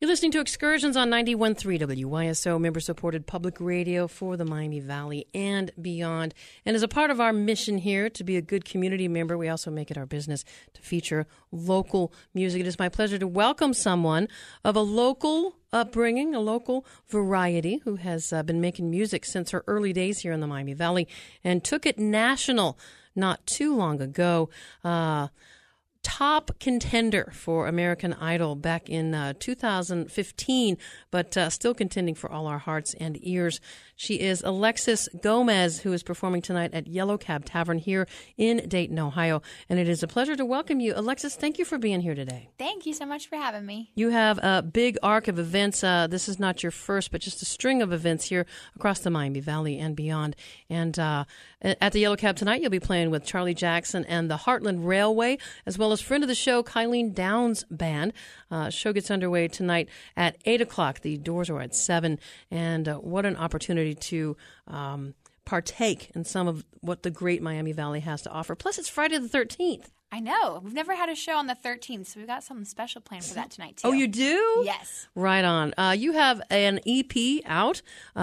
You're listening to Excursions on 91.3 WYSO, member-supported public radio for the Miami Valley and beyond. And as a part of our mission here to be a good community member, we also make it our business to feature local music. It is my pleasure to welcome someone of a local upbringing, a local variety, who has been making music since her early days here in the Miami Valley and took it national not too long ago. Top contender for American Idol back in 2015, but still contending for all our hearts and ears. She is Alexis Gomez, who is performing tonight at Yellow Cab Tavern here in Dayton, Ohio. And it is a pleasure to welcome you. Alexis, thank you for being here today. Thank you so much for having me. You have a big arc of events. This is not your first, but just a string of events here across the Miami Valley and beyond. And at the Yellow Cab tonight, you'll be playing with Charlie Jackson and the Heartland Railway, as well as friend of the show, Kylene Downs Band. Show gets underway tonight at 8 o'clock. The doors are at 7. And what an opportunity to partake in some of what the great Miami Valley has to offer. Plus, it's Friday the 13th. I know. We've never had a show on the 13th, so we've got something special planned for that tonight, too. Oh, you do? Yes. Right on. You have an EP out,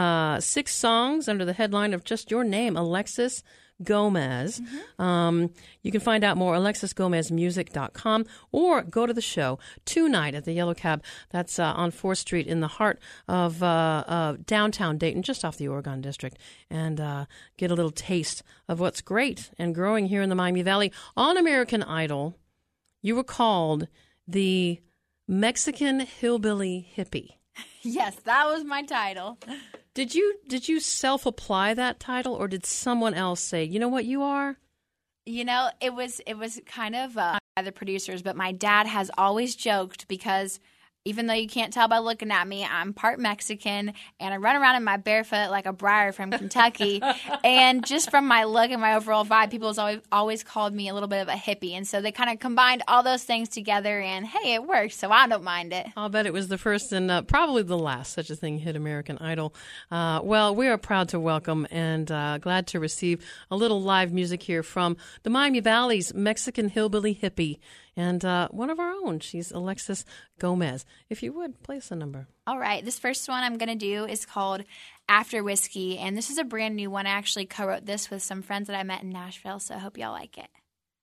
6 songs under the headline of just your name, Alexis Gomez. Mm-hmm. You can find out more at alexisgomezmusic.com or go to the show tonight at the Yellow Cab. That's on 4th Street in the heart of downtown Dayton, just off the Oregon District, and get a little taste of what's great and growing here in the Miami Valley. On American Idol, you were called the Mexican Hillbilly Hippie. Yes, that was my title. Did you self-apply that title, or did someone else say, you know what you are? You know, it was kind of by the producers, but my dad has always joked because even though you can't tell by looking at me, I'm part Mexican, and I run around in my barefoot like a briar from Kentucky. And just from my look and my overall vibe, people have always called me a little bit of a hippie. And so they kind of combined all those things together, and hey, it works, so I don't mind it. I'll bet it was the first and probably the last such a thing hit American Idol. Well, we are proud to welcome and glad to receive a little live music here from the Miami Valley's Mexican Hillbilly Hippie. And one of our own. She's Alexis Gomez. If you would, play us a number. All right. This first one I'm going to do is called After Whiskey. And this is a brand new one. I actually co-wrote this with some friends that I met in Nashville. So I hope y'all like it.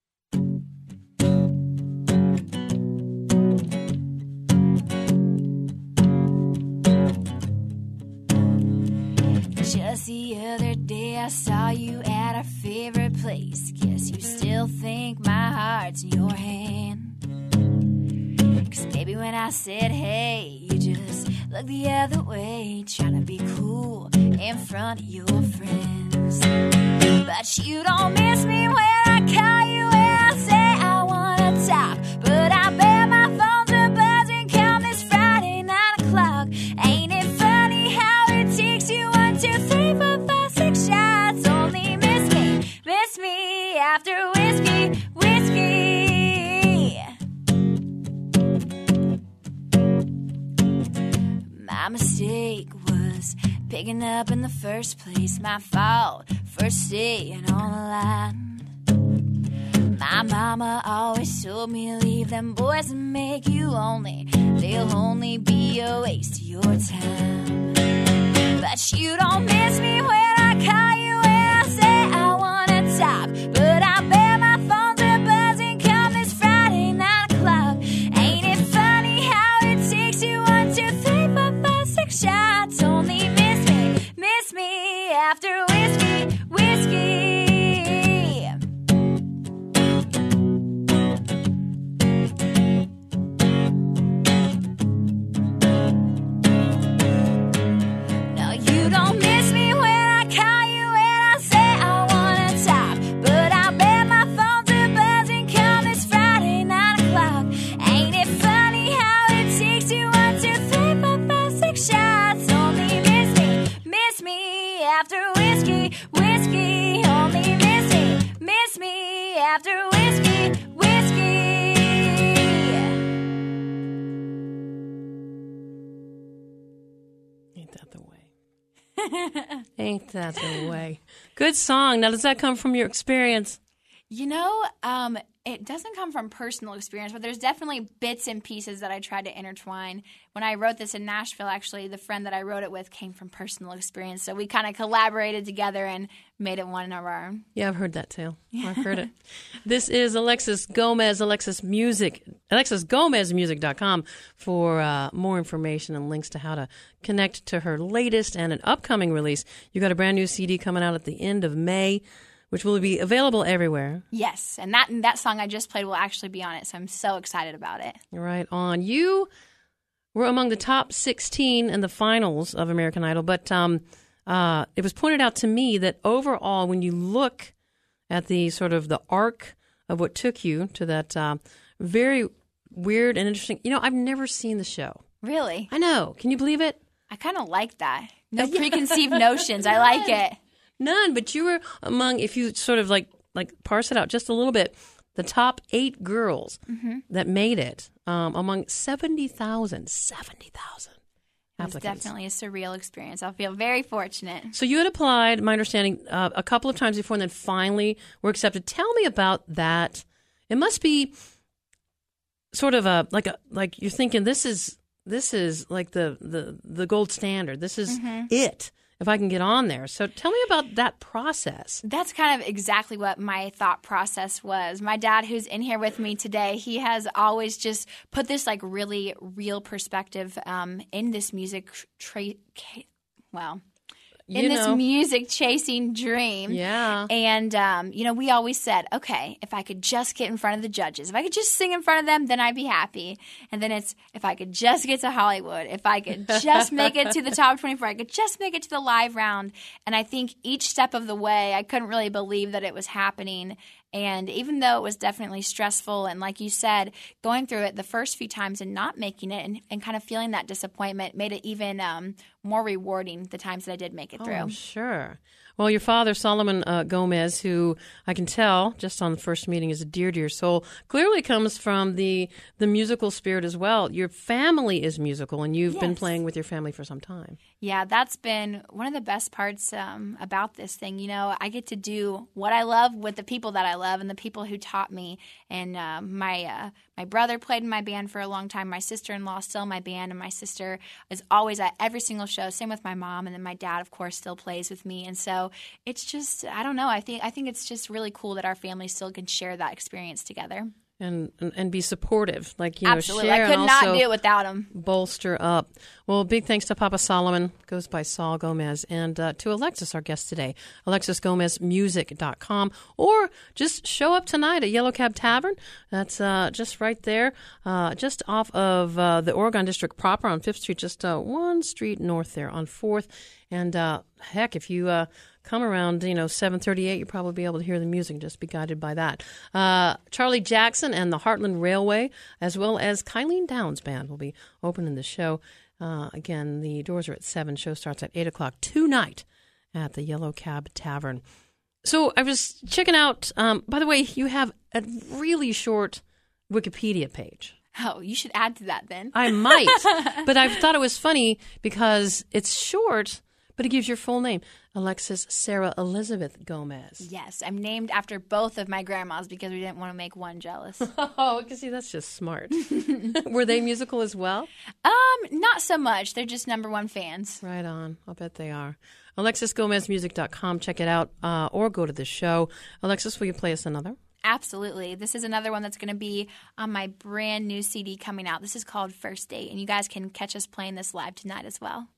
Just the other day I saw you at our favorite place. Guess you still think my heart's in your hand. 'Cause baby, when I said hey, you just looked the other way, trying to be cool in front of your friends. But you don't miss me when I call you and I say I wanna talk. But I bet my phone's a buzzing come this Friday 9 o'clock. Ain't it funny how it takes you 1, 2, 3, 4, 5, 6 shots? Only miss me after whiskey. My mistake was picking up in the first place. My fault for staying on the line. My mama always told me leave them boys and make you lonely. They'll only be a waste of your time. But you don't miss me when I call you and I say I wanna talk. But I bet my phone's a buzzing come this Friday 9 o'clock. Ain't it funny how it takes you 1, 2, 3, 4, 5, 6 shots? Only miss me after whiskey. No, you don't miss me when I call you and I say I wanna talk. But I bet my phone's a buzzing come this Friday 9 o'clock. Ain't it funny how it takes you 1, 2, 3, 4, 5, 6 shots? Only miss me after whiskey. Only miss me after whiskey. Ain't that the way? Ain't that the way? Good song. Now, does that come from your experience? You know, it doesn't come from personal experience, but there's definitely bits and pieces that I tried to intertwine. When I wrote this in Nashville, actually, the friend that I wrote it with came from personal experience. So we kind of collaborated together and made it one of our own. Yeah, I've heard that tale. I've heard it. This is Alexis Gomez, AlexisGomezMusic.com for more information and links to how to connect to her latest and an upcoming release. You got a brand new CD coming out at the end of May, which will be available everywhere. Yes, and that song I just played will actually be on it, so I'm so excited about it. Right on. You were among the top 16 in the finals of American Idol, but it was pointed out to me that overall, when you look at the sort of the arc of what took you to that very weird and interesting, I've never seen the show. Really? I know. Can you believe it? I kind of like that. No preconceived notions. I like it. None, but you were among, if you sort of like parse it out just a little bit, the top 8 girls that made it among 70,000 applicants. It was definitely a surreal experience. I feel very fortunate. So you had applied, my understanding, a couple of times before and then finally were accepted. Tell me about that. It must be sort of like you're thinking this is like the gold standard. This is it. If I can get on there. So tell me about that process. That's kind of exactly what my thought process was. My dad, who's in here with me today, he has always just put this like really real perspective in this music music chasing dream. Yeah. And, we always said, okay, if I could just get in front of the judges, if I could just sing in front of them, then I'd be happy. And then it's, if I could just get to Hollywood, if I could just make it to the top 24, I could just make it to the live round. And I think each step of the way, I couldn't really believe that it was happening. And even though it was definitely stressful and like you said, going through it the first few times and not making it and kind of feeling that disappointment made it even more rewarding the times that I did make it through. Oh, sure. Well, your father, Solomon Gomez, who I can tell just on the first meeting is dear to your soul, clearly comes from the musical spirit as well. Your family is musical, and you've been playing with your family for some time. Yeah, that's been one of the best parts about this thing. I get to do what I love with the people that I love and the people who taught me. And my brother played in my band for a long time. My sister-in-law still in my band, and my sister is always at every single show. Same with my mom, and then my dad, of course, still plays with me. And so it's just, I don't know. I think it's just really cool that our family still can share that experience together. And be supportive, absolutely. Share I could and not also do it without him. Bolster up. Well, big thanks to Papa Solomon, goes by Saul Gomez, and to Alexis, our guest today, AlexisGomezMusic.com, or just show up tonight at Yellow Cab Tavern. That's just right there, just off of the Oregon District proper on 5th Street, just one street north there on 4th. And heck, if you come around, 7:38, you'll probably be able to hear the music. Just be guided by that. Charlie Jackson and the Heartland Railway, as well as Kylene Downs Band, will be opening the show. Again, the doors are at 7. Show starts at 8 o'clock tonight at the Yellow Cab Tavern. So I was checking out, by the way, you have a really short Wikipedia page. Oh, you should add to that then. I might, but I thought it was funny because it's short, but it gives your full name, Alexis Sarah Elizabeth Gomez. Yes, I'm named after both of my grandmas because we didn't want to make one jealous. Oh, because see, that's just smart. Were they musical as well? Not so much. They're just #1 fans. Right on. I'll bet they are. AlexisGomezMusic.com. Check it out, or go to the show. Alexis, will you play us another? Absolutely. This is another one that's going to be on my brand new CD coming out. This is called First Date, and you guys can catch us playing this live tonight as well.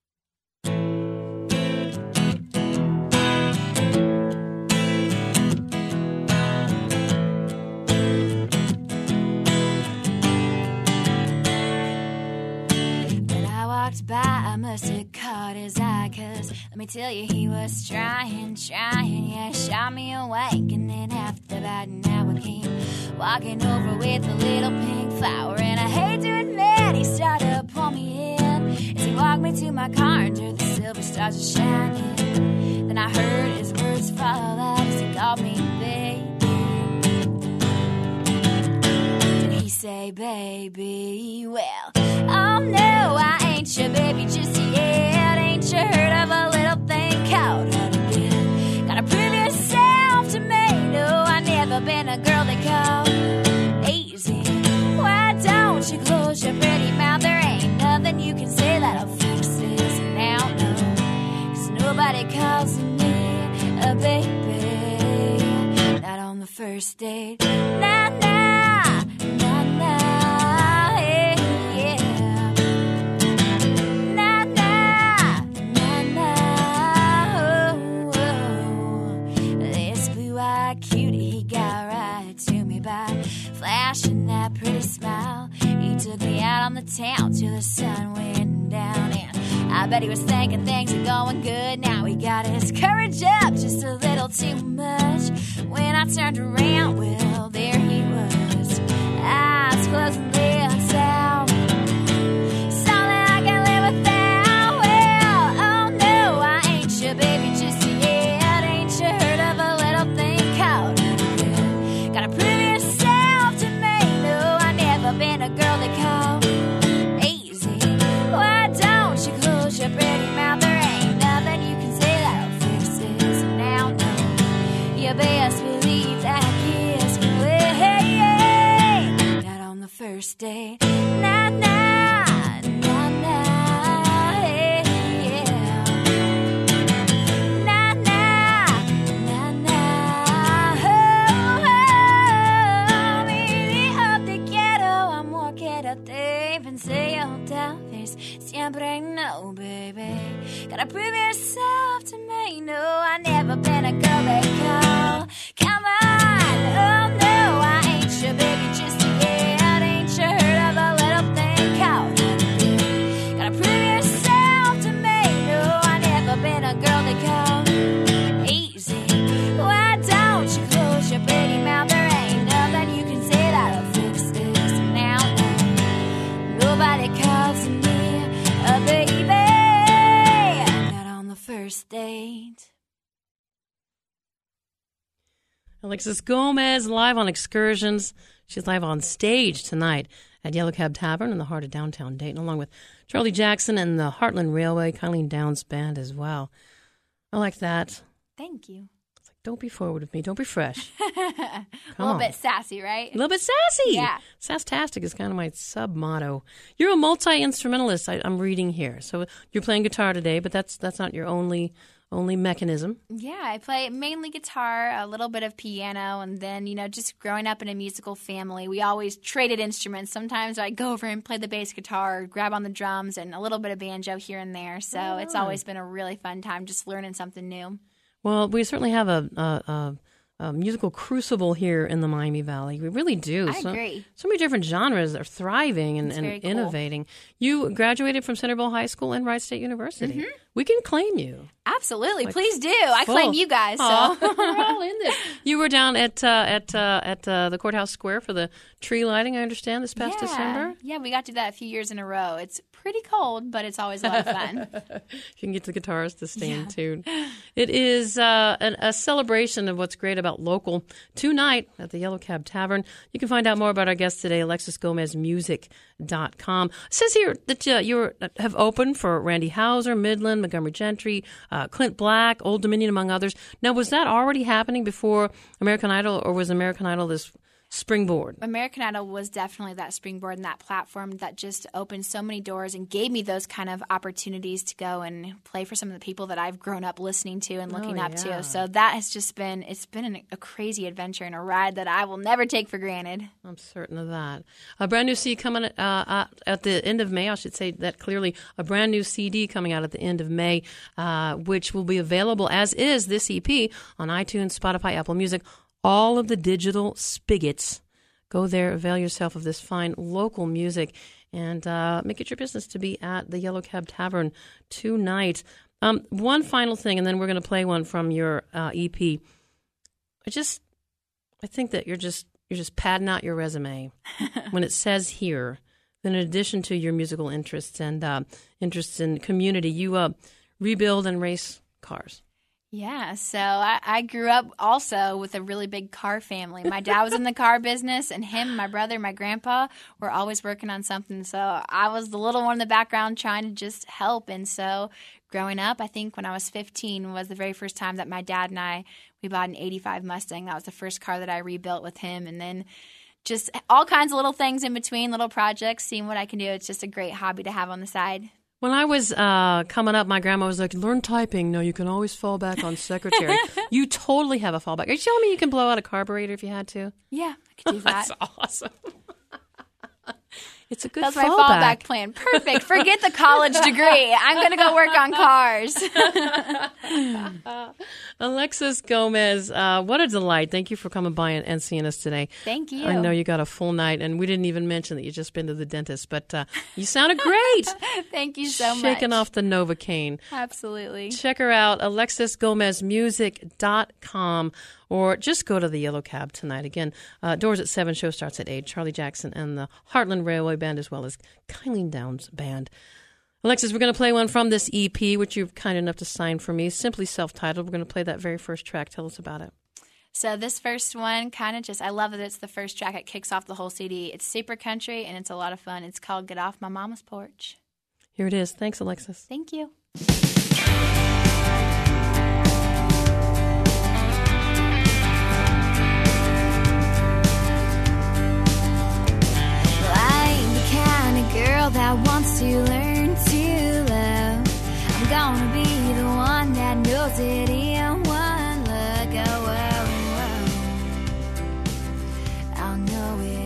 By, I must have caught his eye, 'cause let me tell you, he was trying, yeah, shot me awake. And then after about an hour came walking over with a little pink flower, and I hate to admit he started to pull me in as he walked me to my car under the silver stars were shining. Then I heard his words fall out as he called me baby. Did he say baby? Well, oh no, I ain't your baby just yet. Ain't you heard of a little thing called how to get? Gotta prove yourself to me. No, I never been a girl they call first date. Nah, nah, nah, nah, hey, yeah. Nah, nah, nah, nah, oh, oh. This blue-eyed cutie, he got right to me by flashing that pretty smile. He took me out on the town till the sun went down, and I bet he was thinking things are going good. Now he got his courage up just a little too much. When I turned around, well, there he was, eyes closed and lips out. Something I can live without. Well, oh no, I ain't your baby just yet. Ain't you heard of a little thing called good? Gotta prove yourself to me. No, I never been a girl they call easy. Why don't you close your pretty mouth? There ain't nothing you can say that'll fix this. Now, no, you best believe that kiss will not on the first date. Nah, nah, nah, nah, hey, yeah. Nah, nah, nah, nah, oh, oh. Baby, up te quiero, amor, quédate. Pensé yo tal vez siempre no, baby. Gotta prove yourself to me. No, I never been a girl they call. Come on, oh no, I ain't your baby just yet. Ain't you heard of a little thing called good? Gotta prove yourself to me. No, I never been a girl they call easy. Why don't you close your pretty mouth? There ain't nothing you can say that'll fix this. Now, nobody calls me a baby. Not on the first date. Alexis Gomez live on Excursions. She's live on stage tonight at Yellow Cab Tavern in the heart of downtown Dayton, along with Charlie Jackson and the Heartland Railway, Colleen Downs Band as well. I like that. Thank you. It's like, don't be forward with me. Don't be fresh. A little bit sassy, right? A little bit sassy. Yeah. Sasstastic is kind of my sub-motto. You're a multi-instrumentalist, I'm reading here. So you're playing guitar today, but that's not your only mechanism. Yeah, I play mainly guitar, a little bit of piano, and then, just growing up in a musical family, we always traded instruments. Sometimes I'd go over and play the bass guitar, grab on the drums, and a little bit of banjo here and there. So It's always been a really fun time just learning something new. Well, we certainly have a musical crucible here in the Miami Valley. We really do. I agree. So many different genres are thriving and cool. innovating. You graduated from Centerville High School and Wright State University. Mm-hmm. We can claim you. Absolutely. Please do. I claim you guys. So. We're all in this. You were down at the Courthouse Square for the tree lighting, I understand, this past December? Yeah, we got to do that a few years in a row. It's pretty cold, but it's always a lot of fun. You can get the guitars to stay in tune. It is a celebration of what's great about local tonight at the Yellow Cab Tavern. You can find out more about our guest today, AlexisGomezMusic.com. It says here that you have opened for Randy Houser, Midland, Montgomery Gentry, Clint Black, Old Dominion, among others. Now, was that already happening before American Idol, or was American Idol this springboard? American Idol was definitely that springboard and that platform that just opened so many doors and gave me those kind of opportunities to go and play for some of the people that I've grown up listening to and looking up to. So that has just been a crazy adventure and a ride that I will never take for granted. I'm certain of that. A brand new CD coming at the end of May. I should say that clearly. A brand new CD coming out at the end of May, which will be available, as is this EP, on iTunes, Spotify, Apple Music, all of the digital spigots. Go there, avail yourself of this fine local music, and make it your business to be at the Yellow Cab Tavern tonight. One final thing, and then we're going to play one from your EP. I think that you're just padding out your resume when it says here that in addition to your musical interests and interests in community, you rebuild and race cars. Yeah, so I grew up also with a really big car family. My dad was in the car business, and him, my brother, my grandpa were always working on something. So I was the little one in the background trying to just help. And so growing up, I think when I was 15 was the very first time that my dad and we bought an 85 Mustang. That was the first car that I rebuilt with him. And then just all kinds of little things in between, little projects, seeing what I can do. It's just a great hobby to have on the side. When I was coming up, my grandma was like, learn typing. No, you can always fall back on secretary. You totally have a fallback. Are you telling me you can blow out a carburetor if you had to? Yeah, I could do that. That's awesome. It's a good That's fallback. my fallback plan. Perfect. Forget the college degree. I'm going to go work on cars. Alexis Gomez, what a delight. Thank you for coming by and seeing us today. Thank you. I know you got a full night, and we didn't even mention that you've just been to the dentist, but you sounded great. Thank you so much. Shaking off the Novocaine. Absolutely. Check her out, AlexisGomezMusic.com, or just go to the Yellow Cab tonight. Again, doors at 7, show starts at 8. Charlie Jackson and the Heartland Railway Band, as well as Kylie Downs Band. Alexis, we're going to play one from this EP, which you're kind enough to sign for me, simply self-titled. We're going to play that very first track. Tell us about it. So this first one I love that it's the first track. It kicks off the whole CD. It's super country, and it's a lot of fun. It's called Get Off My Mama's Porch. Here it is. Thanks, Alexis. Thank you. Girl that wants to learn to love. I'm gonna be the one that knows it in one look. Oh, whoa, whoa. I'll know it